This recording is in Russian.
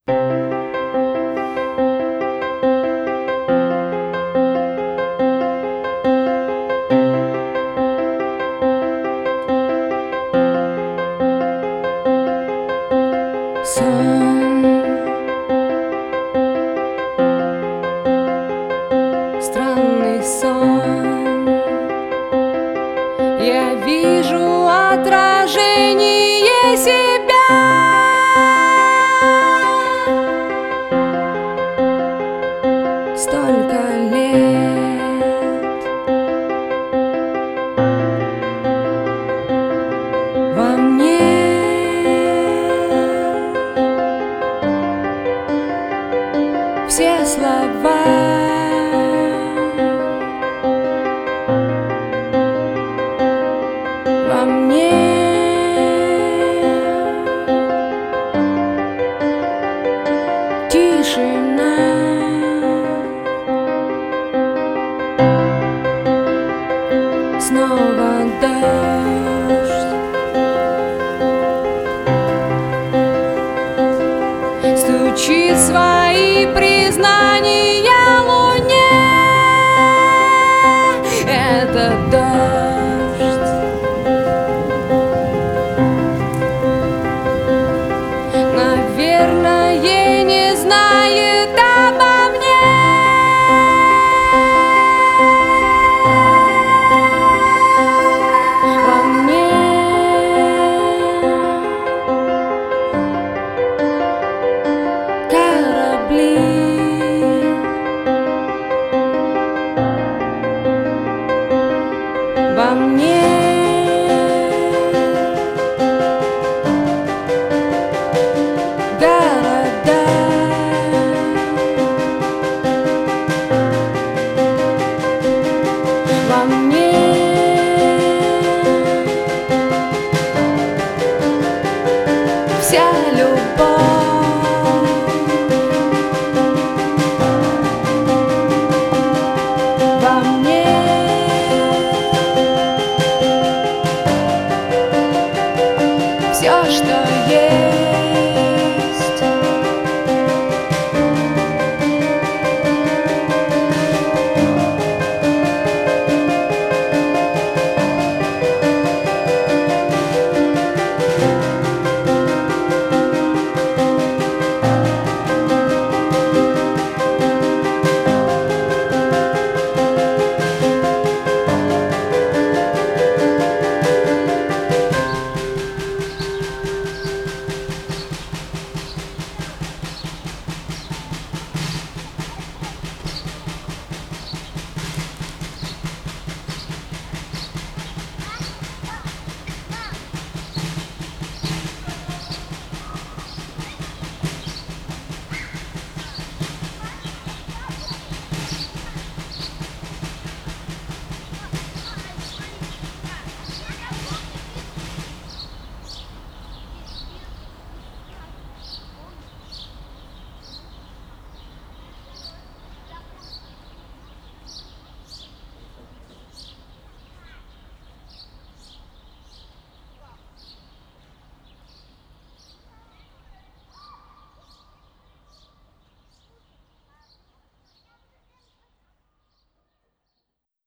Сон, странный сон. Я вижу отражение себя. Столько лет во мне. Все слова во мне. Тишина. Снова дождь. Стучит свои признания луне. Это дождь. Наверное, не знает обо мне. Во мне корабли. Во мне города. Во мне вся любовь.